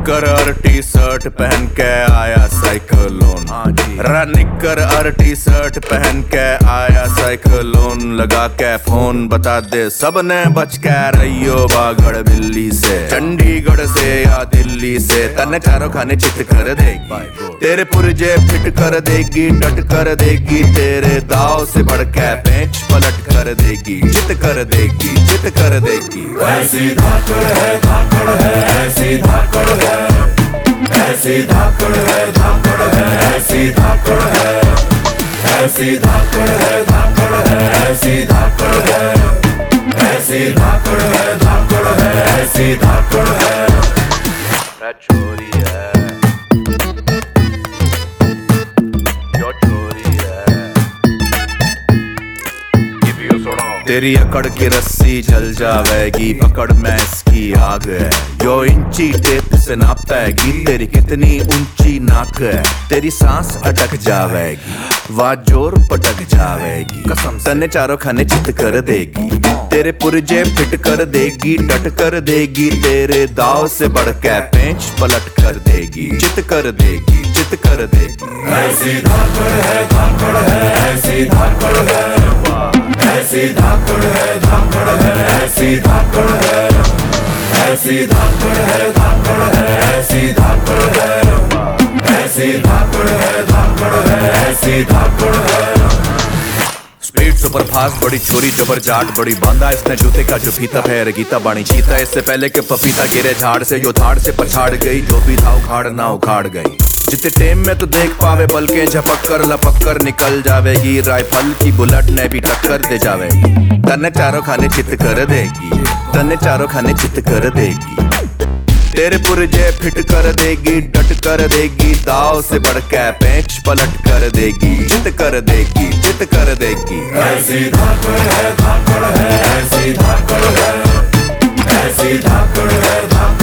निक्कर और T shirt पहन के आया साइक्लोन। निक्कर और टी शर्ट पहन के आया साइक्लोन। लगा के फोन बता दे सबने बच के रहियो बागड़ बिल्ली से। चंडीगढ़ से या दिल्ली से तन्ने चारों खाने चित कर देगी। तेरे पुरजे फिट कर देगी, डट कर देगी। तेरे दाव से बढ़ के पेंच पलट कर देगी। चित कर देगी, चित कर देगी। ऐसी धाकड़ है, धाकड़ है, ऐसी धाकड़ है, ऐसी धाकड़ है, धाकड़ है, ऐसी धाकड़ है, ऐसी धाकड़ है, धाकड़ है, ऐसी धाकड़ है, ऐसी धाकड़ है, धाकड़ है, ऐसी धाकड़ है। चोरी है यो चोरी है। तेरी अकड़ की रस्सी जल जावेगी, पकड़ में इसकी आग है। यो इंची टेप से नापेगी, तेरी कितनी ऊंची नाक है। तेरी सांस अटक जावेगी, वाह जोर पटक जावेगी। कसम तन्ने चारों खाने चित कर देगी। तेरे पुरजे फिट कर देगी, डट कर देगी। तेरे दाव से बढ़ के पेंच पलट कर देगी। चित कर देगी, चित कर देगी। ऐसी धाकड़ है, धाकड़ है, ऐसी धाकड़ है, ऐसी धाकड़ है, धाकड़ है, ऐसी धाकड़ है, ऐसी धाकड़ है, धाकड़ है, ऐसी धाकड़ है, ऐसी धाकड़ है, धाकड़ है, ऐसी धाकड़ है। स्पीड सुपर फास्ट बड़ी छोरी जबर जाट बड़ी बांधा इसने जूते का जो फीता है। गीता बाणी चीता इससे पहले के पपीता गिरे झाड़ से। यो धाड़ से पछाड़ गई, जो भी था उखाड़ ना उखाड़ गई। जितने टेम में तो देख पावे बल के झपक कर लपक कर निकल जावेगी। राइफल की बुलेट ने भी टक्कर दे जावेगी। तन्ने चारों खाने चित कर देगी, तन्ने चारों खाने चित कर देगी। तेरे पुरजे फिट कर देगी, डट कर देगी। दाव से बढ़ के पेंच पलट कर देगी। चित कर देगी, चित कर देगी। ऐसी धाकड़ है, धाकड़ है, ऐसी धाकड़ है, ऐसी धाकड़ है, धाकड़